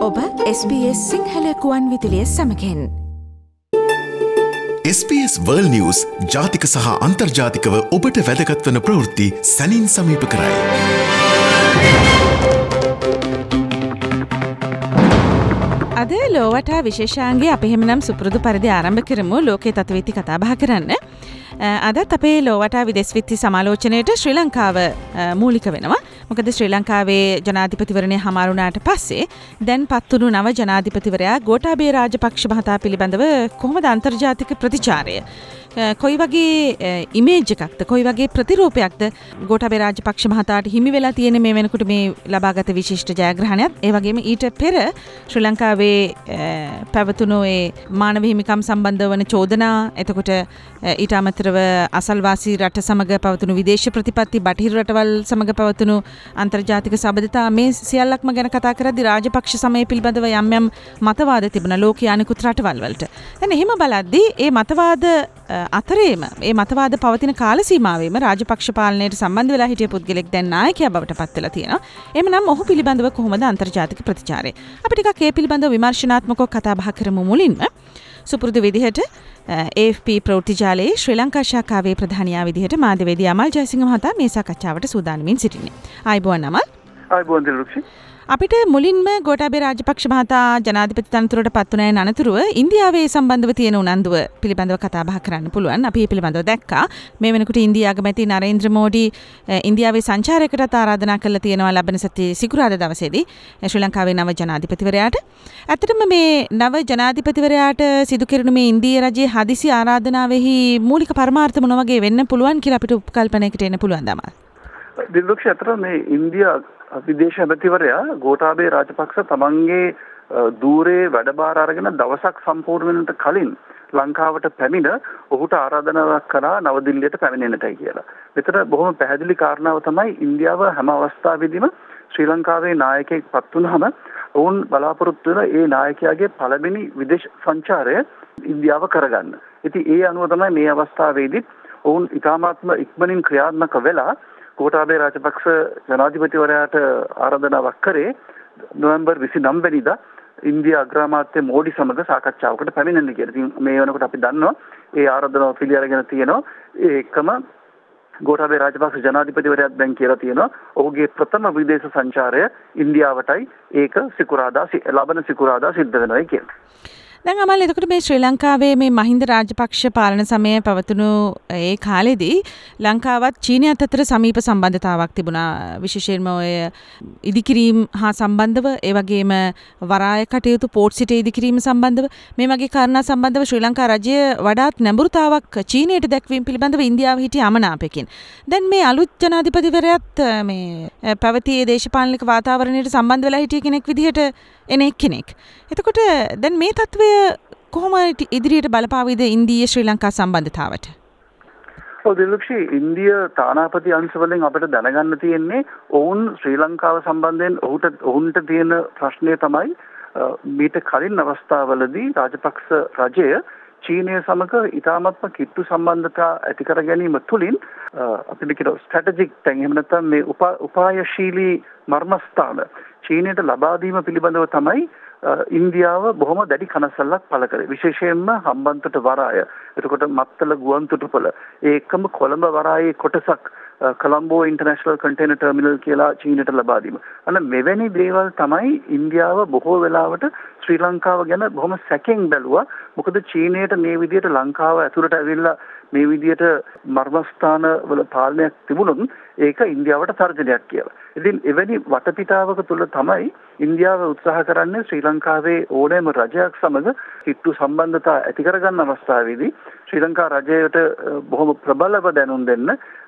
ඔබ SBS සිංහල කුවන් විදුලිය සමඟෙන් SBS World News ජාතික සහ අන්තර්ජාතිකව ඔබට වැදගත් වන ප්‍රවෘත්ති සැනින් සමීප කරයි. අද ලෝවටා විශේෂාංගයේ අපි එහෙමනම් සුපුරුදු පරිදි ආරම්භ කරමු ලෝකයේ තත්ත්වීති කතා බහ කරන්න. අදත් අපේ ලෝවටා විදෙස් විත්ති සමාලෝචනයට ශ්‍රී ලංකාව මූලික වෙනවා. මොකද ශ්‍රී ලංකාවේ ජනාධිපතිවරණය හමාරුණාට පස්සේ දැන් පත්වුණු නව ජනාධිපතිවරයා ගෝඨාභය රාජපක්ෂ මහතා පිළිබඳව කොහොමද අන්තර්ජාතික ප්‍රතිචාරය? කොයි වගේ ඉමේජ් එකක්ද කොයි වගේ ප්‍රතිරූපයක්ද ගෝඨාභය රාජපක්ෂ මහතාට හිමි වෙලා තියෙන මේ වෙනකොට මේ ලබාගත විශිෂ්ට ජයග්‍රහණයත් ඒ වගේම ඊට පෙර ශ්‍රී ලංකාවේ පැවතුණු ඒ මානව හිමිකම් සම්බන්ධ වන චෝදනා එතකොට ඊට අමතරව අසල්වාසී රට සමග පවතුණු විදේශ ප්‍රතිපත්ති බටහිර රටවල් සමග පවතුණු අන්තර්ජාතික සබඳතා මේ සියල්ලක්ම ගැන කතා කරද්දී රාජපක්ෂ සමය පිළිබඳව යම් යම් මතවාද තිබුණා ලෝකයේ අනිකුත් රටවල් වලට. දැන් එහෙම බලද්දී ඒ මතවාද අතරේම මේ මතවාද පවතින කාල සීමාවෙම රාජපක්ෂ පාලනයට සම්බන්ධ වෙලා හිටිය පුද්ගලෙක් දැන් නායකයා බවට පත් වෙලා තියෙනවා. එහෙමනම් ඔහු පිළිබඳව කොහොමද අන්තර්ජාතික ප්‍රතිචාරය? අපි ටිකක් ඒ පිළිබඳව විමර්ශනාත්මකව කතා බහ කරමු මුලින්ම. සුපුරුදු විදිහට AFP ප්‍රවෘත්ති ජාලයේ ශ්‍රී ලංකා ශාඛාවේ ප්‍රධානියා විදිහට මාධ්‍යවේදී අමල් ජයසිංහ මහතා මේ සාකච්ඡාවට සූදානම්ින් සිටින්නේ. ආයුබෝවන් අමල්. ආයුබෝවන් දිලුක්ෂි. අපිට මුලින්ම ගෝඨාභය රාජපක්ෂ මහතා ජනාධිපති තනතුරට පත් වුණායන් අනතුරුව ඉන්දියාවේ සම්බන්ධව තියෙන උනන්දුව පිළිබඳව කතා බහ කරන්න පුළුවන්. අපි මේ පිළිබඳව දැක්කා. මේ වෙනකොට ඉන්දියා අගමැති නරේන්ද්‍ර මෝඩි ඉන්දියාවේ සංචාරයකටත් ආරාධනා කරලා තියෙනවා ලබන සතියේ සිකුරාදා දවසේදී ශ්‍රී ලංකාවේ නව ජනාධිපතිවරයාට. ඇත්තටම මේ නව ජනාධිපතිවරයාට සිදු කෙරුණු මේ ඉන්දියා රජයේ හදිසි ආරාධනාවෙහි මූලික පරමාර්ථ මොන වගේ වෙන්න පුළුවන් කියලා අපිට උපකල්පනයකට එන්න පුළුවන් දමල්. දිලුක්ෂි අතර මේ ඉන්දියා විදේශ ඇමතිවරයා ගෝඨාභය රාජපක්ෂ තමන්ගේ දූරේ වැඩබාර අරගෙන දවසක් සම්පූර්ණ වෙනට කලින් ලංකාවට පැමිණ ඔහුට ආරාධනාවක් කරා නවදිල්ලියට පැමිණෙන්නටයි කියලා. මෙතන බොහොම පැහැදිලි කාරණාව තමයි ඉන්දියාව හැම අවස්ථාවෙදීම ශ්‍රී ලංකාවේ නායකයෙක් පත් වුනහම ඔවුන් බලාපොරොත්තු වෙන ඒ නායකයාගේ පළවෙනි විදේශ සංචාරය ඉන්දියාව කරගන්න. ඉතින් ඒ අනුව තමයි මේ අවස්ථාවේදී ඔවුන් ඉතාමත්ම ඉක්මනින් ක්‍රියාත්මක වෙලා ගෝඨාභය රාජපක්ෂ ජනාධිපතිවරයාට ආරාධනාවක් කරේ නොවැම්බර් 29 වෙනිදා ඉන්දියා අග්‍රාමාත්‍ය මෝඩි සමග සාකච්ඡාවකට පැමිණෙන්න කියලා. ඉතින් මේ වෙනකොට අපි දන්නවා ඒ ආරාධනාව පිළි අරගෙන තියෙනවා. ඒකම ගෝඨාභය රාජපක්ෂ ජනාධිපතිවරයාත් දැන් කියලා තියෙනවා ඔහුගේ ප්‍රථම විදේශ සංචාරය ඉන්දියාවටයි ඒක ලබන සිකුරාදා සිද්ධ වෙනවා කියලා. දැන් අමල් එතකොට මේ ශ්‍රී ලංකාවේ මේ මහින්ද රාජපක්ෂ පාලන සමයේ පවතුණු ඒ කාලෙදී ලංකාවත් චීනයත් අතර සමීප සම්බන්ධතාවක් තිබුණා. විශේෂයෙන්ම ඔය ඉදිකිරීම හා සම්බන්ධව ඒ වගේම වරාය කටයුතු පෝට් සිටි ඉදිකිරීම සම්බන්ධව මේ වගේ කාරණා සම්බන්ධව ශ්‍රී ලංකා රජය වඩාත් නැඹුරුතාවක් චීනයට දැක්වීම පිළිබඳව ඉන්දියාව හිටිය අමනාපයකින්. දැන් මේ අලුත් ජනාධිපතිවරයාත් මේ පැවති දේශපාලනික වාතාවරණයට සම්බන්ධ වෙලා හිටිය කෙනෙක් විදිහට කෙනෙක්. එතකොට දැන් මේ තත්ත්වය කොහොම ඉදිරියට බලපාවිද ඉන්දීය ශ්‍රී ලංකා සම්බන්ධතාවට? ඔව් දිලුක්ෂි ඉන්දිය තානාපති අංශවලින් අපිට දැනගන්න තියෙන්නේ ඔවුන් ශ්‍රී ලංකාව සම්බන්ධයෙන් ඔවුන්ට තියෙන ප්‍රශ්නය තමයි මීට කලින් අවස්ථාවලදී රාජපක්ෂ රජය චීනය සමග ඉතාමත්ම කිට්ටු සම්බන්ධතා ඇති කර ගැනීම තුළින් අපිට කියන ස්ට්‍රැටජික් තැන් එහෙම නැත්නම් මේ උපායශීලී මර්මස්ථාන චීනයට ලබා දීම පිළිබඳව තමයි ඉන්දියාව බොහොම දැඩි කනස්සල්ලක් පළ කරේ. විශේෂයෙන්ම හම්බන්තොට වරාය. එතකොට මත්තල ගුවන් තොටුපළ. ඒකම කොළඹ වරායේ කොටසක් කොළඹෝ ඉන්ටර්නැෂනල් කන්ටේනර් ටර්මිනල් කියලා චීනයට ලබා දීම. අන්න මෙවැනි දේවල් තමයි ඉන්දියාව බොහෝ වෙලාවට ශ්‍රී ලංකාව ගැන බොහොම සැකෙන් බැලුවා. මොකද චීනයට මේ විදිහට ලංකාව ඇතුළට ඇවිල්ලා මේ විදිහට මර්මස්ථාන වල පාලනයක් තිබුණොත් ඒක ඉන්දියාවට තර්ජනයක් කියලා. ඉතින් එවැනි වටපිටාවක තුල තමයි ඉන්දියාව උත්සාහ කරන්නේ ශ්‍රී ලංකාවේ ඕනෑම රජයක් සමග කිට්ටු සම්බන්ධතා ඇති කරගන්න අවස්ථාවේදී ශ්‍රී ලංකා රජයට බොහොම ප්‍රබලව දැනුම් දෙන්න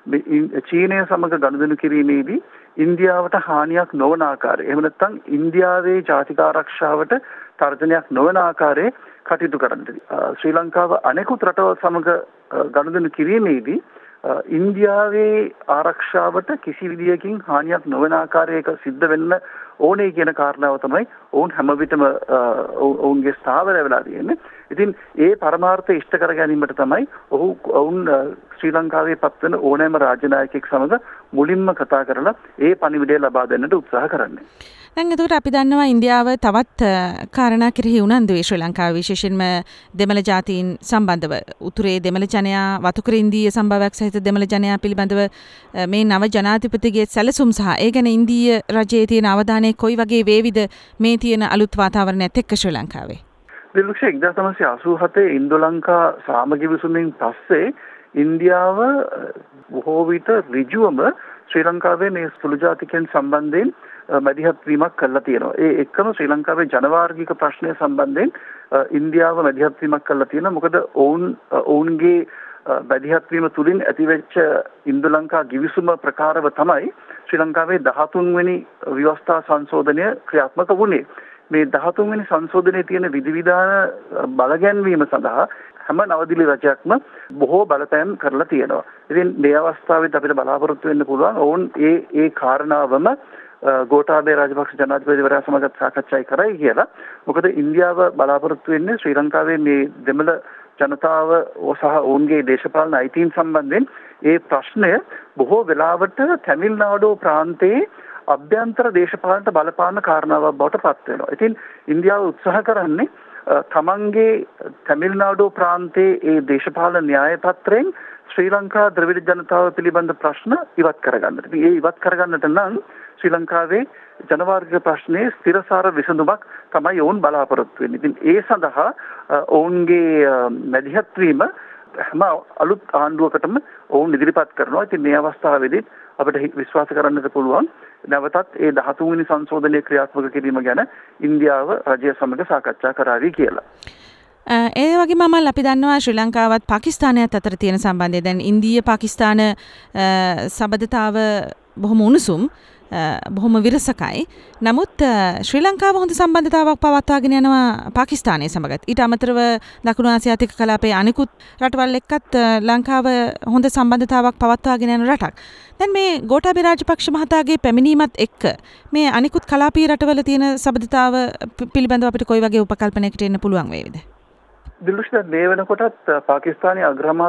චීනය සමග ගනුදෙනු කිරීමේදී ඉන්දියාවට හානියක් නොවන ආකාරය එහෙම නැත්නම් ඉන්දියාවේ ජාතික ආරක්ෂාවට තර්ජනයක් නොවන ආකාරයේ කටයුතු කරන්න. ශ්‍රී ලංකාව අනෙකුත් රටවල් සමග ගනුදෙනු කිරීමේදී ඉන්දියාවේ ආරක්ෂාවට කිසි විදියකින් හානියක් නොවන ආකාරයක සිද්ධ වෙන්න ඕනේ කියන කාරණාව තමයි ඔවුන් හැම විටම ඔවුන්ගේ ස්ථාවරය වෙලා තියෙන්නේ. ඉතින් ඒ පරමාර්ථය ඉෂ්ට කර ගැනීමට තමයි ඔවුන් ශ්‍රී ලංකාවේ පත්වන ඕනෑම රාජ්‍ය නායකයෙක් සමග මුලින්ම කතා කරලා ඒ පණිවිඩය ලබා දෙන්නට උත්සාහ කරන්නේ. දැන් එතකොට අපි දන්නවා ඉන්දියාව තවත් කාරණා කෙරෙහි උනන්දුයි ශ්‍රී ලංකාව විශේෂයෙන්ම දෙමළ ජාතීන් සම්බන්ධව උතුරේ දෙමළ ජනයා වතුකර ඉන්දීය සම්භාවයක් සහිත දෙමළ ජනයා පිළිබඳව මේ නව ජනාධිපතිගේ සැලසුම් සහ ඒ ගැන ඉන්දීය රජයේ තියෙන අවධානය කොයි වගේ වේවිද මේ තියෙන අලුත් වාතාවරණයත් එක්ක ශ්‍රී ලංකාවේ? දිලුක්ෂ 1987 ඉන්දෝ ලංකා සාමගි විසඳුමින් පස්සේ ඉන්දියාව බොහෝ විට ඍජුවම ශ්‍රී ලංකාවේ මේ සුළු ජාතිකයන් සම්බන්ධයෙන් මැදිහත් වීමක් කළා තියෙනවා. ඒ එක්කම ශ්‍රී ලංකාවේ ජනවාර්ගික ප්‍රශ්නය සම්බන්ධයෙන් ඉන්දියාව මැදිහත් වීමක් කළා තියෙනවා. මොකද ඔවුන්ගේ මැදිහත් වීම තුලින් ඇතිවෙච්ච ඉන්දෝ ලංකා ගිවිසුම ප්‍රකාරව තමයි ශ්‍රී ලංකාවේ 13 වෙනි ව්‍යවස්ථා සංශෝධනය ක්‍රියාත්මක වුණේ. මේ 13 වෙනි සංශෝධනයේ තියෙන විධිවිධාන බලගැන්වීම සඳහා හැම නවදිලි රජයක්ම බොහෝ බලපෑම් කරලා තියෙනවා. ඉතින් මේ අවස්ථාවේදී අපිට බලාපොරොත්තු වෙන්න පුළුවන් ඔවුන් ඒ කාරණාවම ගෝඨාභය රාජපක්ෂ ජනාධිපතිවරයා සමග සාකච්ඡා කරයි කියලා. මොකද ඉන්දියාව බලාපොරොත්තු වෙන්නේ ශ්‍රී ලංකාවේ මේ දෙමළ ජනතාව සහ ඔවුන්ගේ දේශපාලන අයිතීන් සම්බන්ධයෙන් ඒ ප්‍රශ්නය බොහෝ වෙලාවට තමිල්නාඩු ප්‍රාන්තයේ අභ්‍යන්තර දේශපාලනට බලපාන කාරණාවක් බවට පත් වෙනවා. ඉතින් ඉන්දියාව උත්සාහ කරන්නේ තමන්ගේ තමිල්නාඩු ප්‍රාන්තයේ ඒ දේශපාලන න්‍යාය පත්‍රයෙන් ශ්‍රී ලංකා ද්‍රවිඩ ජනතාව පිළිබඳ ප්‍රශ්න ඉවත් කරගන්නට. ඉතින් ඒ ඉවත් කරගන්නට නම් ශ්‍රී ලංකාවේ ජනවාර්ගික ප්‍රශ්නයේ ස්ථිරසාර විසඳුමක් තමයි ඔවුන් බලාපොරොත්තු වෙන්නේ. ඉතින් ඒ සඳහා ඔවුන්ගේ මැදිහත් වීම හැම අලුත් ආණ්ඩුවකටම ඔවුන් ඉදිරිපත් කරනවා. ඉතින් මේ අවස්ථාවේදී අපිට විශ්වාස කරන්නට පුළුවන් නැවතත් ඒ 13 වෙනි සංශෝධනයේ ක්‍රියාත්මක කිරීම ගැන ඉන්දියාව රජය සමග සාකච්ඡා කරાવી කියලා. ඒ වගේම මම අපි දන්නවා ශ්‍රී ලංකාවත් පාකිස්තානයත් අතර තියෙන සම්බන්ධය. දැන් ඉන්දීය පාකිස්තාන සබඳතාව බොහොම උණුසුම් බොහොම විරසකයි. නමුත් ශ්‍රී ලංකාව හොඳ සම්බන්ධතාවක් පවත්වාගෙන යනවා පාකිස්තානය සමගත්. ඊට අමතරව දකුණු ආසියාතික කලාපයේ අනිකුත් රටවල් එක්කත් ලංකාව හොඳ සම්බන්ධතාවක් පවත්වාගෙන යන රටක්. දැන් මේ ගෝඨාභය රාජපක්ෂ මහතාගේ පැමිණීමත් එක්ක මේ අනිකුත් කලාපීය රටවල තියෙන සබඳතාව පිළිබඳව අපිට කොයි වගේ උපකල්පනයකට එන්න පුළුවන් වේවිද? දිලුෂ්ද මේ වෙනකොටත් පාකිස්තානයේ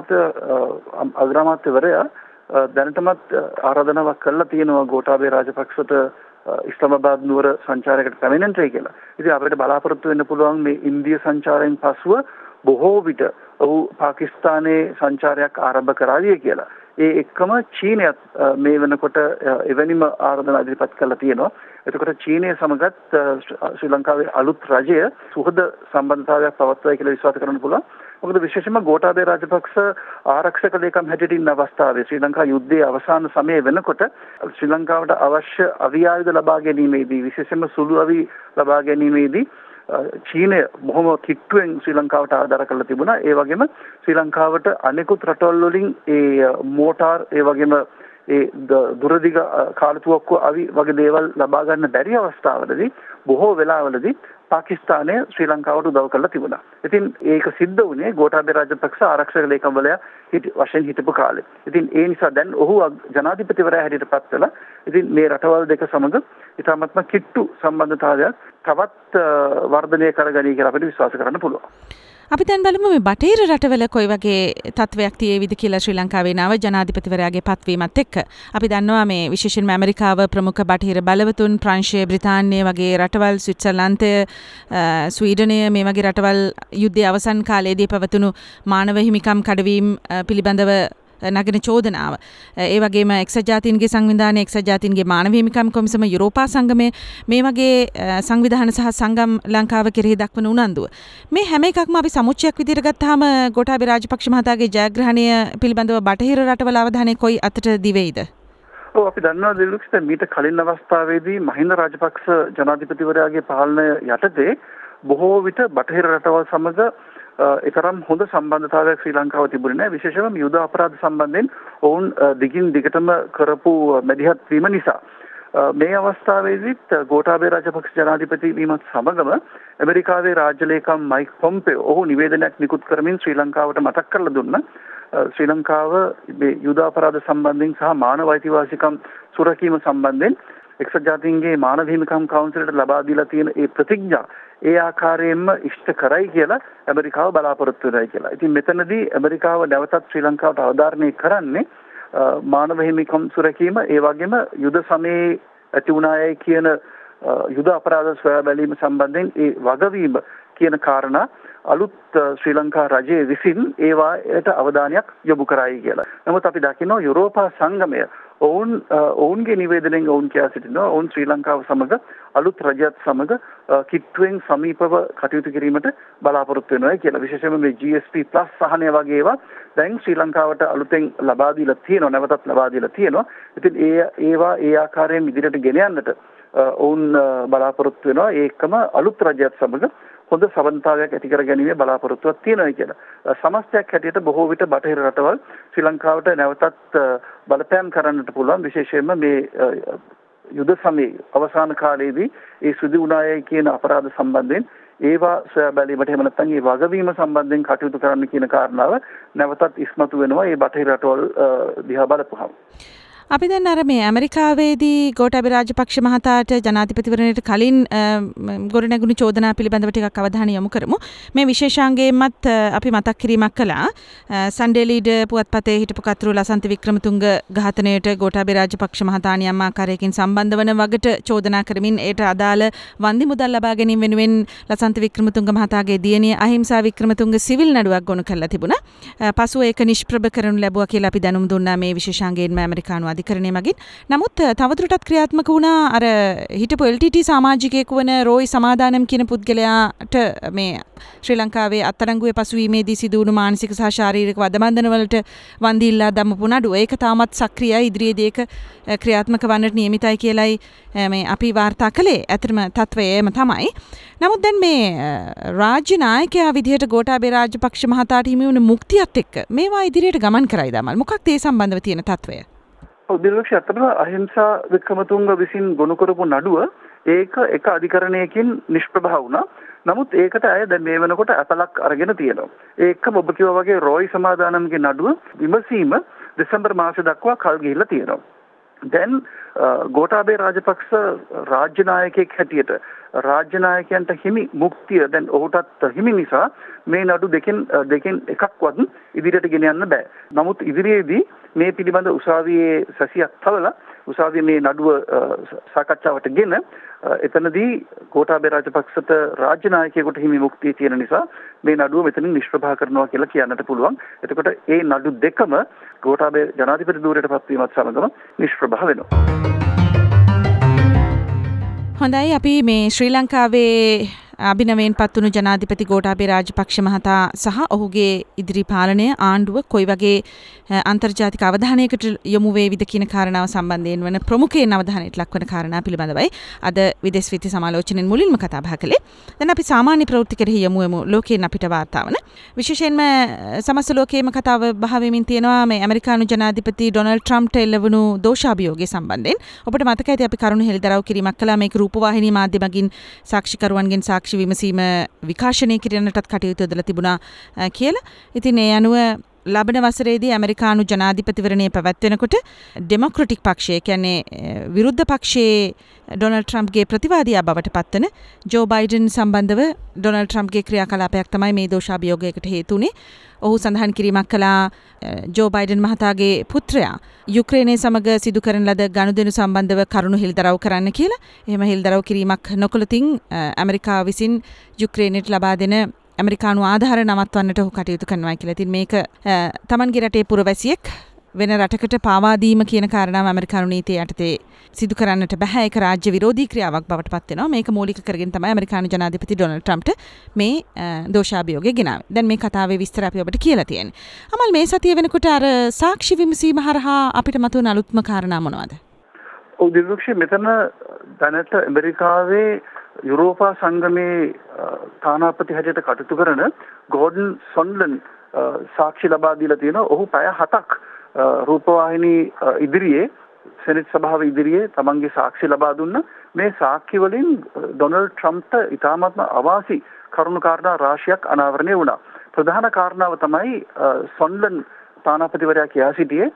අග්‍රාමාත්‍යවරයා දැනටමත් ආරාධනාවක් කළා තියෙනවා ගෝඨාභය රාජපක්ෂට ඉස්ලාමාබාද් නුවර සංචාරයකට පැමිණෙන්නට කියලා. ඉතින් අපිට බලාපොරොත්තු වෙන්න පුළුවන් මේ ඉන්දිය සංචාරයෙන් පසුව බොහෝ විට ඔහු පාකිස්තානයේ සංචාරයක් ආරම්භ කරાવી කියලා. ඒ එක්කම චීනයත් මේ වෙනකොට එවැනිම ආරාධනා ඉදිරිපත් කළා තියෙනවා. එතකොට චීනය සමගත් ශ්‍රී ලංකාවේ අලුත් රජය සුහද සම්බන්ධතාවයක් පවත්වයි කියලා විශ්වාස කරන්න පුළුවන්. මොකද විශේෂයෙන්ම ගෝඨාභය රාජපක්ෂ ආරක්ෂක ලේකම් හැටියට ඉන්න අවස්ථාවේ ශ්‍රී ලංකා යුද්ධයේ අවසාන සමයේ වෙනකොට ශ්‍රී ලංකාවට අවශ්‍ය අවි ආයුධ ලබා ගැනීමේදී විශේෂයෙන්ම සුළු අවි ලබා ගැනීමේදී චීනය බොහොම කිට්ටුවෙන් ශ්‍රී ලංකාවට ආධාර කරලා තිබුණා. ඒ වගේම ශ්‍රී ලංකාවට අනෙකුත් රටවල් වලින් ඒ මෝටාර් ඒ වගේම ඒ දුරදිග කාලතුවක්කු අවි වගේ දේවල් ලබා ගන්න බැරි අවස්ථාවලදී බොහෝ වෙලාවලදී පාකිස්තානය ශ්‍රී ලංකාවට උදව් කරලා තිබුණා. ඉතින් ඒක සිද්ධ වුණේ ගෝඨාභය රාජපක්ෂ ආරක්ෂක ලේකම්වරයා වශයෙන් හිටපු කාලේ. ඉතින් ඒ නිසා දැන් ඔහු ජනාධිපතිවරයා හැටියට පත් වෙලා ඉතින් මේ රටවල් දෙක සමග ඉතාමත්ම කිට්ටු සම්බන්ධතාවයක් තවත් වර්ධනය කරගනී කියලා අපිට විශ්වාස කරන්න පුළුවන්. අපි දැන් බලමු මේ බටහිර රටවල කොයි වගේ තත්වයක් තියේවිද කියලා ශ්‍රී ලංකාවේ නව ජනාධිපතිවරයාගේ පත්වීමත් එක්ක. අපි දන්නවා මේ විශේෂයෙන්ම ඇමරිකාව ප්‍රමුඛ බටහිර බලවතුන් ප්‍රංශය බ්‍රිතාන්‍ය වගේ රටවල් ස්විට්සර්ලන්තය ස්වීඩනය මේ වගේ රටවල් යුද්ධයේ අවසන් කාලයේදී පැවතුණු මානව හිමිකම් කඩවීම පිළිබඳව නගන චෝදනාව. ඒ වගේම එක්සත් ජාතීන්ගේ සංවිධානය එක්සත් ජාතීන්ගේ මානව හිමිකම් කොමිසම යුරෝපා සංගමය මේ වගේ සංවිධාන සහ සංගම් ලංකාව කෙරෙහි දක්වන උනන්දුව. මේ හැම එකක්ම අපි සමුච්චයක් විදිහට ගත්තාම ගෝඨාභය රාජපක්ෂ මහතාගේ ජයග්‍රහණය පිළිබඳව බටහිර රටවල අවධානය කොයි අතට දිවෙයිද? ඔව් අපි දන්නවා දිලුක්ෂ මීට කලින් අවස්ථාවේදී මහින්ද රාජපක්ෂ ජනාධිපතිවරයාගේ පාලනය යටතේ බොහෝ විට බටහිර රටවල් සමග ඒතරම් හොඳ සම්බන්ධතාවයක් ශ්‍රී ලංකාව තිබුණේ නැහැ. විශේෂයෙන්ම යුද අපරාධ සම්බන්ධයෙන් ඔවුන් දිගින් දිගටම කරපු මැදිහත් වීම නිසා. මේ අවස්ථාවේදීත් ගෝඨාභය රාජපක්ෂ ජනාධිපති වීමත් සමගම ඇමරිකාවේ රාජ්‍ය ලේකම් මයික් පොම්පෙයෝ ඔහු නිවේදනයක් නිකුත් කරමින් ශ්‍රී ලංකාවට මතක් කරලා දුන්නා. ශ්‍රී ලංකාව මේ යුද අපරාධ සම්බන්ධයෙන් සහ මානව අයිතිවාසිකම් සුරකීම සම්බන්ධයෙන් එක්සත් ජාතීන්ගේ මානව හිමිකම් කවුන්සිලට ලබා දීලා තියෙන ඒ ප්‍රතිඥා ඒ ආකාරයෙන්ම ඉෂ්ට කරයි කියලා ඇමරිකාව බලාපොරොත්තු වෙනයි කියලා. ඉතින් මෙතනදී ඇමරිකාව නැවතත් ශ්‍රී ලංකාවට අවධාරණය කරන්නේ මානව හිමිකම් සුරකීම ඒ වගේම යුද සමයේ ඇති වුණායයි කියන යුද අපරාධ සොයා බැලීම සම්බන්ධයෙන් ඒ වගවීම කියන කාරණා අලුත් ශ්‍රී ලංකා රජයේ විසින් ඒවාට අවධානයක් යොමු කරයි කියලා. නමුත් අපි දකිනවා යුරෝපා සංගමය ඔවුන්ගේ නිවේදනයෙන් ඔවුන් කියා සිටිනවා ඔවුන් ශ්‍රී ලංකාව සමග අලුත් රජයත් සමග කිට්ටුවෙන් සමීපව කටයුතු කිරීමට බලාපොරොත්තු වෙනවා කියලා. විශේෂයෙන්ම මේ GSP+ සහනය වගේ ඒවා දැන් ශ්‍රී ලංකාවට අලුතෙන් ලබා දීලා තියෙනවා, නැවතත් ලබා දීලා තියෙනවා. ඉතින් ඒවා ඒ ආකාරයෙන් ඉදිරියට ගෙන යන්නට ඔවුන් බලාපොරොත්තු වෙනවා. ඒකම අලුත් රජයත් සමග හොඳ සබඳතාවයක් ඇති කර ගැනීමේ බලාපොරොත්තුවක් තියෙනවා කියලා. සමස්තයක් හැටියට බොහෝ විට බටහිර රටවල් ශ්‍රී ලංකාවට නැවතත් බලපෑම් කරන්නට පුළුවන්. විශේෂයෙන්ම මේ යුද සමයේ අවසාන කාලයේදී ඒ සිදු වුණායයි කියන අපරාධ සම්බන්ධයෙන් ඒවා සොයා බැලීමට එහෙම නැත්නම් ඒ වගවීම සම්බන්ධයෙන් කටයුතු කරන්න කියන කාරණාව නැවතත් ඉස්මතු වෙනවා මේ බටහිර රටවල් දිහා බලපුවහම. අපි දැන් අර මේ ඇමරිකාවේදී ගෝඨාභය රාජපක්ෂ මහතාට ජනාධිපතිවරණයට කලින් ගොඩනැගුණු චෝදනා පිළිබඳව ටිකක් අවධානය යොමු කරමු. මේ විශේෂාංගයෙන්මත් අපි මතක් කිරීමක් කළා. සන්ඩේ ලීඩ් පුවත්පතේ හිටපු කතුරු ලසන්ත වික්‍රමතුංග ඝාතනයට ගෝඨාභය රාජපක්ෂ මහතා නියම් ආකාරයකින් සම්බන්ධ වන වගට චෝදනා කරමින් ඒට අදාළ වන්දි මුදල් ලබා ගැනීම වෙනුවෙන් ලසන්ත වික්‍රමතුංග මහතාගේ දියණිය අහිංසා වික්‍රමතුංග සිවිල් නඩුවක් ගොනු කළා තිබුණා. පසුව ඒක නිෂ්ප්‍රභ කරනු ලැබුවා කියලා අපි දැනුම් දුන්නා මේ විශේෂාංගයෙන්ම ඇමරිකානු අධිකරණය මගින්. නමුත් තවදුරටත් ක්‍රියාත්මක වුණා අර හිටපු LTT සමාජිකයෙකු වන රෝයි සමාදානම් කියන පුද්ගලයාට මේ ශ්‍රී ලංකාවේ අත්අඩංගුවේ පසුවීමේදී සිදු වුණු මානසික සහ ශාරීරික වදබන්ධන වලට වන්දි ඉල්ලා දමපු නඩුව. ඒක තාමත් සක්‍රියයි. ඉදිරියේදී ඒක ක්‍රියාත්මක වන්නට නියමිතයි කියලයි මේ අපි වාර්තා කළේ. ඇත්තටම තත්වය එම තමයි. නමුත් දැන් මේ රාජ්‍ය නායකයා විදිහට ගෝඨාභය රාජපක්ෂ මහතාට හිමි වුණ මුක්තියත් එක්ක මේවා ඉදිරියට ගමන් කරයිද අමල්? මොකක්ද ඒ සම්බන්ධව තියෙන තත්වය? දිලක්ෂ අතන අහිංසා වික්‍රමතුංග විසින් ගොනු කරපු නඩුව ඒක එක අධිකරණයකින් නිෂ්ප්‍රභ වුණා. නමුත් ඒකට අය දැන් මේ වෙනකොට අපලක් අරගෙන තියෙනවා. ඒකම ඔබ කිව්වා වගේ රෝයි සමාදානම්ගේ නඩුව විමසීම දෙසැම්බර් මාසෙ දක්වා කල් ගිහිල්ලා තියෙනවා. දැන් ගෝඨාභය රාජපක්ෂ රාජ්‍ය නායකයෙක් හැටියට රාජ්‍ය නායකයන්ට හිමි මුක්තිය දැන් ඔහුටත් හිමි නිසා මේ නඩු දෙකෙන් එකක්වත් ඉදිරියට ගෙන යන්න බෑ. නමුත් ඉදිරියේදී මේ පිළිබඳ උසාවියේ සැසියක් තවලා උසාවියේ මේ නඩුව සාකච්ඡාවට ගෙන එතනදී ගෝඨාභය රාජපක්ෂට රාජ්‍ය නායකයෙකුට හිමි මුක්තිය තියෙන නිසා මේ නඩුව මෙතනින් නිෂ්ප්‍රභ කරනවා කියලා කියන්නට පුළුවන්. එතකොට ඒ නඩු දෙකම ගෝඨාභය ජනාධිපති ධූරයට පත්වීමත් සමගම නිෂ්ප්‍රභ වෙනවා. හොඳයි අපි මේ ශ්‍රී ලංකාවේ අභිනවයෙන් පත් වුණු ජනාධිපති ගෝඨාභය රාජපක්ෂ මහතා සහ ඔහුගේ ඉදිරි පාලනය ආණ්ඩුව කොයි වගේ අන්තර්ජාතික අවධානයකට යොමු වේවිද කියන කාරණාව සම්බන්ධයෙන් වන ප්‍රමුඛයෙන් අවධානයට ලක්වන කාරණා පිළිබඳවයි අද විදේශ විත්ති සමාලෝචනෙන් මුලින්ම කතා බහ කළේ. දැන් අපි සාමාන්‍ය ප්‍රවෘත්ති කෙරෙහි යමු ලෝකයෙන් අපිට වාර්තා වන විශේෂයෙන්ම සමස්ත ලෝකයේම කතාව බහ වෙමින් තියෙනවා මේ ඇමරිකානු ජනාධිපති ඩොනල්ඩ් ට්‍රම්ප්ට එල්ලවුණු දෝෂාභියෝගය සම්බන්ධයෙන්. ඔබට මතක ඇති අපි කරුණු හෙළිදරව් කිරීමක් කළා. මේක රූපවාහිනී මාධ්‍ය මගින් සාක්ෂිකරුවන්ගෙන් සාක්ෂි විමසීම විකාශනය කිරීමටත් කටයුතු යොදලා තිබුණා කියලා. ඉතින් ඒ අනුව ලබන වසරේදී ඇමරිකානු ජනාධිපතිවරණය පැවැත්වෙනකොට ඩෙමොක්‍රටික් පක්ෂය කියන්නේ විරුද්ධ පක්ෂයේ ඩොනල්ඩ් ට්‍රම්ප්ගේ ප්‍රතිවාදියා බවට පත්වන ජෝ බයිඩන් සම්බන්ධව ඩොනල්ඩ් ට්‍රම්ප්ගේ ක්‍රියාකලාපයක් තමයි මේ දෝෂාභියෝගයකට හේතු වුණේ. ඔහු සඳහන් කිරීමක් කළා ජෝ බයිඩන් මහතාගේ පුත්‍රයා යුක්‍රේනය සමග සිදු කරන ලද ගනුදෙනු සම්බන්ධව කරුණු හෙළිදරව් කරන්න කියලා. එහෙම හෙළිදරව් කිරීමක් නොකළොතින් ඇමරිකාව විසින් යුක්‍රේනයට ලබා දෙන ඇමරිකානු ආධාර නවත්වන්නට ඔහු කටයුතු කරනවා කියලා. ඉතින් මේක තමන්ගේ රටේ පුරවැසියෙක් වෙන රටකට පාවා දීම කියන කාරණාව ඇමරිකානු නීතිය යටතේ සිදු කරන්නට බෑ. ඒක රාජ්‍ය විරෝධී ක්‍රියාවක් බවට පත් වෙනවා. මේක මූලික කරගෙන තමයි ඇමරිකානු ජනාධිපති ඩොනල්ඩ් ට්‍රම්ප්ට මේ දෝෂාභියෝගය ගෙනාවේ. දැන් මේ කතාවේ විස්තර අපි ඔබට කියලා තියෙන්නේ. අමල් මේ සතිය වෙනකොට අර සාක්ෂි විමසීම හරහා අපිට මතුවන අලුත්ම කාරණා මොනවද? ඔව් දිලක්ෂ මෙතන දැනට ඇමරිකාවේ යුරෝපා සංගමේ තානාපති හැටියට කටයුතු කරන ගෝඩන් සොන්ලන් සාක්ෂි ලබා දීලා තියෙනවා. ඔහු පැය 7ක් රූපවාහිනී ඉදිරියේ සෙනෙට් සභාව ඉදිරියේ තමන්ගේ සාක්ෂි ලබා දුන්න. මේ සාක්ෂි වලින් ඩොනල්ඩ් ට්‍රම්ප්ට ඉතාමත්ම අවාසි කරුණු කාරණා රාශියක් අනාවරණය වුණා. ප්‍රධාන කාරණාව තමයි සොන්ලන් තානාපතිවරයා කියා සිටියේ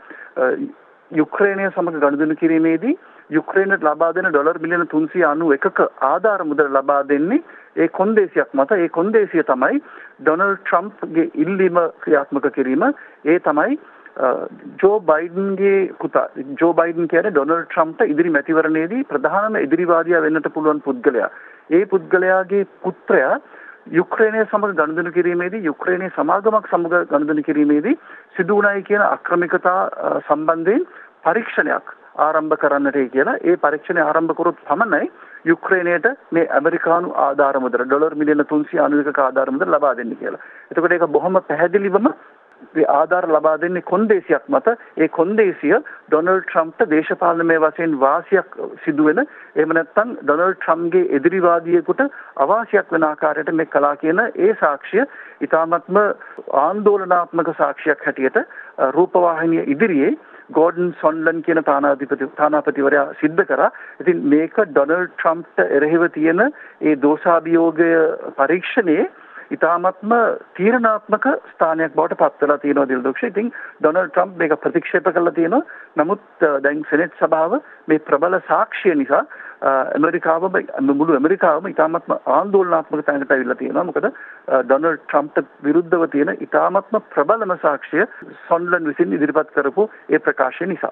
යුක්‍රේනය සමග ගනුදෙනු කිරීමේදී යුක්‍රේනට ලබා දෙන ඩොලර් බිලියන 391ක ආධාර මුදල් ලබා දෙන්නේ ඒ කොන්දේසියක් මත. ඒ කොන්දේසිය තමයි ඩොනල්ඩ් ට්‍රම්ප්ගේ ඉල්ලීම ක්‍රියාත්මක කිරීම. ඒ තමයි ජෝ බයිඩන්ගේ පුතා ජෝ බයිඩන් කියන්නේ ඩොනල්ඩ් ට්‍රම්ප්ට ඉදිරි මැතිවරණයේදී ප්‍රධානම එදිරිවාදියා වෙන්නට පුළුවන් පුද්ගලයා. ඒ පුද්ගලයාගේ පුත්‍රයා යුක්‍රේනය සමග ගනුදෙනු කිරීමේදී යුක්‍රේනයේ සමාගමක් සමග ගනුදෙනු කිරීමේදී සිදු වුණායි කියන අක්‍රමිකතා සම්බන්ධයෙන් පරීක්ෂණයක් ආරම්භ කරන්නටයි කියලා. ඒ පරීක්ෂණය ආරම්භ කරොත් පමණයි යුක්‍රේනයට මේ ඇමරිකානු ආධාර මුදල ඩොලර් මිලියන 391ක ආධාර මුදල ලබා දෙන්න කියලා. එතකොට ඒක බොහොම පැහැදිලිවම ඒ ආධාර ලබා දෙන්නේ කොන්දේසියක් මත. ඒ කොන්දේසිය ඩොනල්ඩ් ට්‍රම්ප්ට දේශපාලනමය වශයෙන් වාසියක් සිදුවෙන එහෙම නැත්නම් ඩොනල්ඩ් ට්‍රම්ප්ගේ එදිරිවාදියෙකුට අවාසියක් වෙන ආකාරයට මේ කලා කියන ඒ සාක්ෂිය ඊටාත්ම ආందోලනාත්මක සාක්ෂියක් හැටියට රූපවාහිනිය ඉදිරියේ ගෝඩන් සොන්ලන් කියන තානාපතිවරයා සිද්ධ කරා. ඉතින් මේක ඩොනල්ඩ් ට්‍රම්ප්ට එරෙහිව තියෙන ඒ දෝෂාභියෝගය පරීක්ෂණයේ ඉතාමත්ම තීරණාත්මක ස්ථානයක් බවට පත් වෙලා තියෙනවා දිල්දුක්ෂ. ඉතින් ඩොනල්ඩ් ට්‍රම්ප් මේක ප්‍රතික්ෂේප කළා තියෙනවා. නමුත් දැන් සෙනෙට් සභාව මේ ප්‍රබල සාක්ෂිය නිසා මුළු ඇමරිකාවම ඉතාමත්ම ආందోලනාත්මක තැනකට ඇවිල්ලා තියෙනවා. මොකද ඩොනල්ඩ් ට්‍රම්ප්ට විරුද්ධව තියෙන ඉතාමත්ම ප්‍රබලම සාක්ෂිය සොන්ලන් විසින් ඉදිරිපත් කරපු ඒ ප්‍රකාශය නිසා.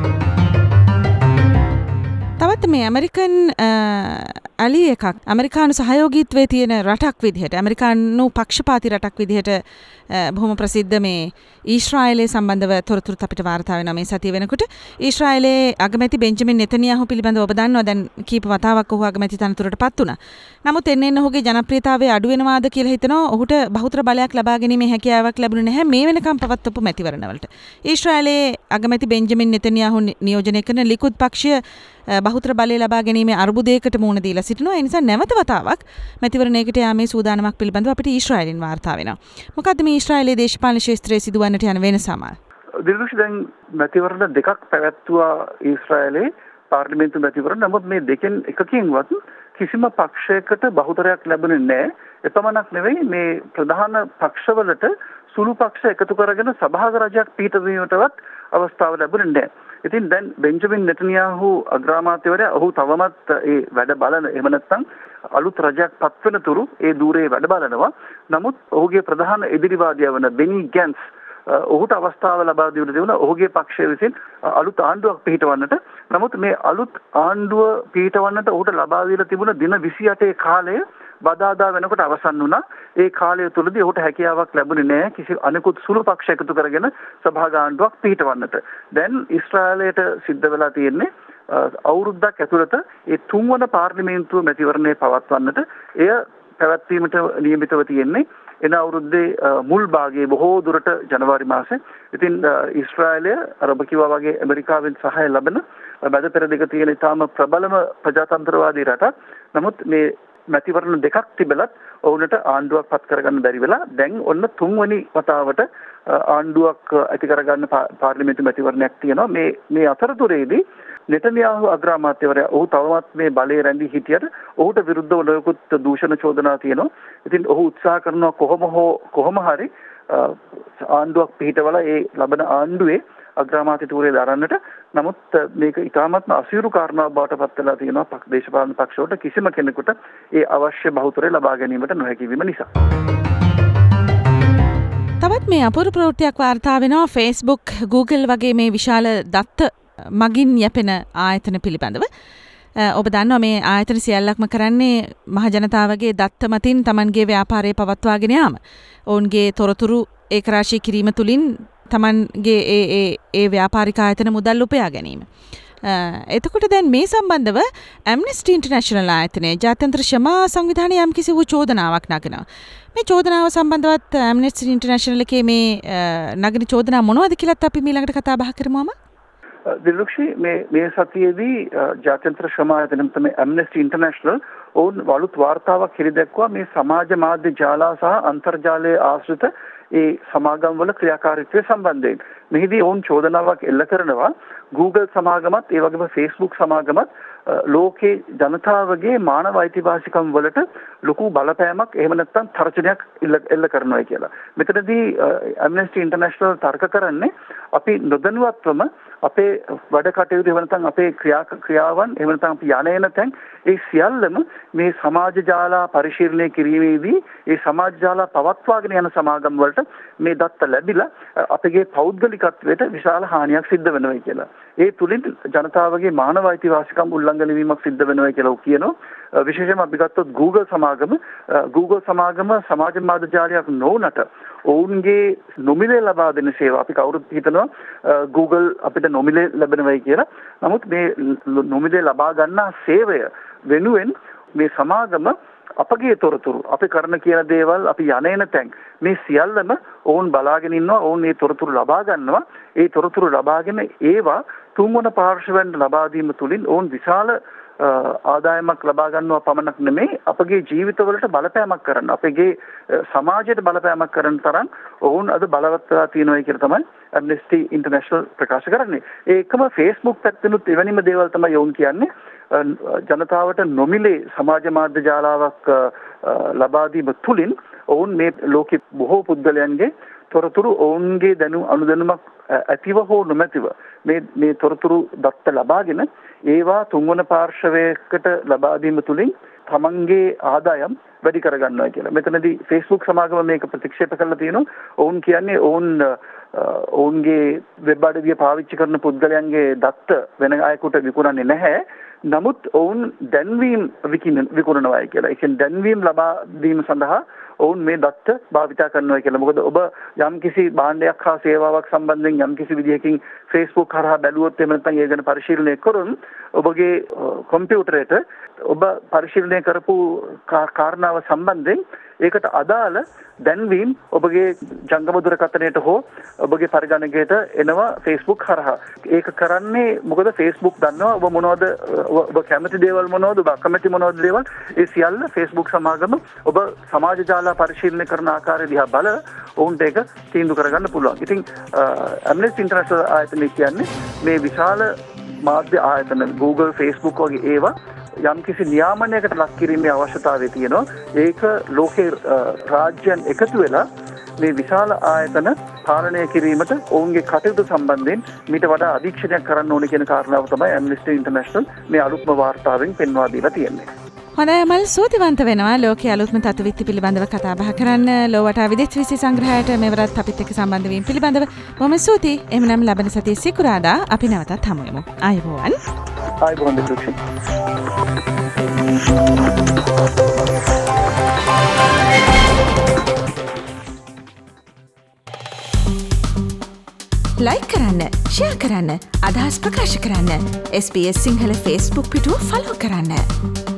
තවත් මේ ඇමරිකන් අලි එකක් ඇමරිකානු සහයෝගීත්වයේ තියෙන රටක් විදිහට ඇමරිකානු පක්ෂපාති රටක් විදිහට බොහොම ප්‍රසිද්ධ මේ ඊශ්‍රායලයේ සම්බන්ධව තොරතුරුත් අපිට වාර්තා වෙනවා මේ සතිය වෙනකොට. ඊශ්‍රායලයේ අගමැති බෙන්ජමින් නෙතන්යාහු පිළිබඳව ඔබ දන්නවා දැන් කීප වතාවක් ඔහු අගමැති තනතුරටපත් වුණා. නමුත් එන්න ඔහුගේ ජනප්‍රියතාවය අඩු වෙනවාද කියලා හිතනවා. ඔහුට බහුතර බලයක් ලබා ගැනීමේ හැකියාවක් ලැබුණේ නැහැ මේ වෙනකම් පවත්වපු මැතිවරණවලට. ඊශ්‍රායලයේ අගමැති බෙන්ජමින් නෙතන්යාහු නියෝජනය කරන ලිකුඩ් පක්ෂය බහුතර බලය ලබා ගැනීමේ අර්බුදයකට මුහුණ දීලා සිටිනවා. ඒ නිසා නැවත වතාවක් මැතිවරණයකට යාමේ සූදානමක් පිළිබඳව අපිට ඊශ්‍රායලෙන් වාර්තා වෙනවා. මොකද්ද මේ ඊශ්‍රායලයේ දේශපාලන ක්ෂේත්‍රයේ සිදුවන්නට යන වෙනසම? දිල්දුෂ දැන් මැතිවරණ දෙකක් පැවැත්වුවා ඊශ්‍රායලයේ පාර්ලිමේන්තු මැතිවරණ. නමුත් මේ දෙකෙන් එකකින්වත් කිසිම පක්ෂයකට බහුතරයක් ලැබුණේ නැහැ. එපමණක් නෙවෙයි මේ ප්‍රධාන පක්ෂවලට සුළු පක්ෂ එකතු කරගෙන සභාග රජයක් පිහිටවීමටවත් අවස්ථාව ලැබුණේ නැහැ. ඉතින් දැන් බෙන්ජමින් නෙතන්යාහු අග්‍රාමාත්‍යවරයා ඔහු තවමත් ඒ වැඩ බලන එහෙම නැත්නම් අලුත් රජයක් පත්වෙන තුරු ඒ ධූරයේ වැඩ බලනවා. නමුත් ඔහුගේ ප්‍රධාන එදිරිවාදියා වන බෙනි ගැන්ස් ඔහුට අවස්ථාව ලබා දෙන ඔහුගේ පක්ෂය විසින් අලුත් ආණ්ඩුවක් පිහිටවන්නට. නමුත් මේ අලුත් ආණ්ඩුව පිහිටවන්නට ඔහුට ලබා දීලා තිබුණ දින 28 කාලය බදාදා වෙනකොට අවසන් වුණා. ඒ කාලය තුලදී ඔහුට හැකියාවක් ලැබුණේ නැහැ කිසි අනෙකුත් සුළු පක්ෂ එකතු කරගෙන සභාග ආණ්ඩුවක් පිහිටවන්නට. දැන් ඊශ්‍රායලයට සිද්ධ වෙලා තියෙන්නේ අවුරුද්දක් ඇතුළත ඒ තුන්වන පාර්ලිමේන්තුව මැතිවරණය පවත්වන්නට. එය පැවැත්වීමට නියමිතව තියෙන්නේ එන අවුරුද්දේ මුල් භාගයේ බොහෝ දුරට ජනවාරි මාසේ. ඉතින් ඊශ්‍රායලය අර ඔබ කිව්වා වගේ ඇමරිකාවෙන් සහාය ලබන මැද පෙරදිග තියෙන ඉතාම ප්‍රබලම ප්‍රජාතන්ත්‍රවාදී රටක්. නමුත් මේ මැතිවරණ දෙකක් තිබලත් ඔවුන්ට ආණ්ඩුවක් පත් කරගන්න බැරි වෙලා දැන් ඔන්න තුන්වෙනි වතාවට ආණ්ඩුවක් ඇති කරගන්න පාර්ලිමේන්තු මැතිවරණයක් තියෙනවා. මේ අතරතුරේදී නෙතන්යාහු අග්‍රාමාත්‍යවරයා ඔහු තවමත් මේ බලයේ රැඳී හිටියට ඔහුට විරුද්ධව නොයෙකුත් දූෂණ චෝදනා තියෙනවා. ඉතින් ඔහු උත්සාහ කරනවා කොහොම හරි ආණ්ඩුවක් පිහිටවලා ඒ ලබන ආණ්ඩුවේ අග්‍රාමාත්‍යතුරේ දරන්නට. නමුත් මේක ඉතාමත්ම අසීරු කාරණාවක් බවට පත් වෙලා තියෙනවා දේශපාලන පක්ෂවලට කිසිම කෙනෙකුට ඒ අවශ්‍ය බහුතරය ලබා ගැනීමට නොහැකි වීම නිසා. තවත් මේ අපූර්ව ප්‍රවෘත්තියක් වාර්තා වෙනවා Facebook, Google වගේ මේ විශාල දත්ත මගින් යැපෙන ආයතන පිළිබඳව. ඔබ දන්නවා මේ ආයතන සියල්ලක්ම කරන්නේ මහ ජනතාවගේ දත්ත මතින් Tamanගේ ව්‍යාපාරය පවත්වාගෙන යාම. ඔවුන්ගේ තොරතුරු ඒකරාශී කිරීම තුලින් Tamanගේ ඒ ව්‍යාපාරික ආයතන මුදල් උපයා ගැනීම. එතකොට දැන් මේ සම්බන්ධව ඇම්නෙස්ටි ඉන්ටර්නැෂනල් ආයතනයේ ජාත්‍යන්තර ක්ෂමා සංවිධානය යම්කිසි වූ චෝදනාවක් නගනවා. මේ චෝදනාව සම්බන්ධවත් ඇම්නෙස්ටි ඉන්ටර්නැෂනල් එකේ මේ නගන චෝදනා මොනවද කියලාත් අපි ඊළඟට කතා බහ කරමුම. දිලුක්ෂි මේ සතියේදී ජාත්‍යන්තර ක්ෂමා ආයතනය තමයි ඇම්නෙස්ටි ඉන්ටර්නැෂනල් ඔවුන් වලුත් වාර්තාවක් හෙළිදැක්වුවා මේ සමාජ මාධ්‍ය ජාලා සහ අන්තර්ජාලයේ ආශ්‍රිත ඒ සමාගම් වල ක්‍රියාකාරීත්වය සම්බන්ධයෙන්. මෙහිදී ඔවුන් චෝදනාවක් එල්ල කරනවා Google සමාගමත් ඒ වගේම Facebook සමාගමත් ලෝකේ ජනතාවගේ මානව අයිතිවාසිකම් වලට ලොකු බලපෑමක් එහෙම නැත්නම් තර්ජනයක් එල්ල කරනවා කියලා. මෙතනදී ඇම්නෙස්ටි ඉන්ටර්නැෂනල් තර්ක කරන්නේ අපි නොදැනුවත්වම අපේ වැඩ කටයුතු එහෙම නැත්නම් අපේ ක්‍රියාවන් එහෙම නැත්නම් අපි යන තැන් ඒ සියල්ලම මේ සමාජ ජාලා පරිශීලනය කිරීමේදී ඒ සමාජ ජාලා පවත්වාගෙන යන සමාගම් වලට මේ දත්ත ලැබිලා අපගේ පෞද්ගලිකත්වයට විශාල හානියක් සිද්ධ වෙනවා කියලා. ඒ තුලින් ජනතාවගේ මානව අයිතිවාසිකම් උල්ලංඝනය වීමක් සිද්ධ වෙනවා කියලා කියනවා. විශේෂයෙන්ම අපි ගත්තොත් Google සමාගම සමාජ මාධ්‍ය ජාලයක් නොවුනට ඔවුන්ගේ නොමිලේ ලබා දෙන සේවා අපි කවුරුත් හිතනවා Google අපිට නොමිලේ ලැබෙනවයි කියලා. නමුත් මේ නොමිලේ ලබා ගන්නා සේවය වෙනුවෙන් මේ සමාගම අපගේ තොරතුරු අපි කරන කියන දේවල් අපි යන තැන් මේ සියල්ලම ඔවුන් බලාගෙන ඉන්නවා. ඔවුන් මේ තොරතුරු ලබා ගන්නවා. ඒ තොරතුරු ලබාගෙන ඒවා තුන්වන පාර්ශවයන්ට ලබා දීම තුලින් ඔවුන් විශාල ආදායමක් ලබා ගන්නවා පමණක් නෙමෙයි අපගේ ජීවිතවලට බලපෑමක් කරන අපගේ සමාජයට බලපෑමක් කරන තරම් ඔවුන් අද බලවත් වෙලා තියෙනවා කියලා තමයි Amnesty International ප්‍රකාශ කරන්නේ. ඒකම Facebook පැත්තෙනුත් එවැනිම දේවල් තමයි ඔවුන් කියන්නේ. ජනතාවට නොමිලේ සමාජ මාධ්‍ය ජාලාවක් ලබා දීම තුලින් ඔවුන් මේ ලෝකෙ බොහෝ පුද්ගලයන්ගේ තොරතුරු ඔවුන්ගේ අනුදැනුමක් ඇතිව හෝ නොමැතිව මේ තොරතුරු දත්ත ලබාගෙන ඒවා තුන්වන පාර්ශවයකට ලබා දීම තුලින් තමන්ගේ ආදායම් වැඩි කරගන්නවා කියලා. මෙතනදී Facebook සමාගම මේක ප්‍රතික්ෂේප කරලා තියෙනවා. ඔවුන් කියන්නේ ඔවුන්ගේ වෙබ් අඩවිය පාවිච්චි කරන පුද්ගලයන්ගේ දත්ත වෙන අයෙකුට විකුණන්නේ නැහැ. නමුත් ඔවුන් දැන්වීම් විකුණනවායි කියලා. ඒ කියන්නේ දැන්වීම් ලබා දීම සඳහා ඔවුන් මේ දත්ත භාවිතා කරනවා කියලා. මොකද ඔබ යම්කිසි භාණ්ඩයක් හා සේවාවක් සම්බන්ධයෙන් යම්කිසි විදිහකින් Facebook හරහා බැලුවොත් එහෙම නැත්නම් ඒ ගැන පරිශීලනය කරොත් ඔබගේ කම්පියුටරයට ඔබ පරිශීලනය කරපු කාරණාව සම්බන්ධයෙන් ඒකට අදාළ දැන්වීම් ඔබගේ ජංගම දුරකථනයට හෝ ඔබගේ පරිගණකයට එනවා Facebook හරහා. ඒක කරන්නේ මොකද Facebook දන්නවා ඔබ මොනවද ඔබ කැමති දේවල් මොනවද ඔබ අකමැති මොනවද දේවල් ඒ සියල්ල Facebook සමාගම ඔබ සමාජ ජාලා පරිශීලනය කරන ආකාරය දිහා බල ඔවුන්ට ඒක තීන්දුව කරගන්න පුළුවන්. ඉතින් Amnesty International ආයතනය කියන්නේ මේ විශාල මාධ්‍ය ආයතන Google Facebook වගේ ඒවා යම්කිසි නියාමනයකට ලක් කිරීමේ අවශ්‍යතාවය තියෙනවා. ඒක ලෝකේ රාජ්‍යයන් එකතු වෙලා මේ විශාල ආයතන පාලනය කිරීමට ඔවුන්ගේ කටයුතු සම්බන්ධයෙන් මීට වඩා අධීක්ෂණයක් කරන්න ඕනේ කියන කාරණාව තමයි Amnesty International මේ අලුත්ම වාර්තාවෙන් පෙන්වා දීලා තියෙන්නේ. හොඳයි අමල් සූතිවන්ත වෙනවා ලෝකයේ අලුත්ම තත්ත්වවිත්ති පිළිබඳව කතා බහ කරන්න ලෝවට විදේශ විසි සංග්‍රහයට මෙවරත් අපිත් එක්ක සම්බන්ධ වීම පිළිබඳව බොහොම ස්තුතියි. එhmenan ලබන සතියේ සිකුරාදා අපි නැවතත් හමු වෙමු. ආයුබෝවන්. ආයුබෝවන් දෙතුක්ෂි. ලයික් කරන්න, ෂෙයා කරන්න, අදහස් ප්‍රකාශ කරන්න. SBS සිංහල Facebook පිටුව ෆලෝ කරන්න.